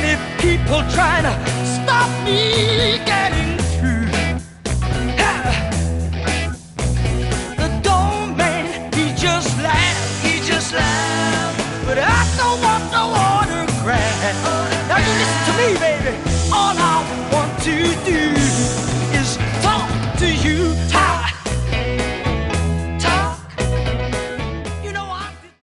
many people trying to stop me getting through. The doorman, he just laughed. But I don't want no autograph. Now you listen to me, baby. All I want to do is talk to you.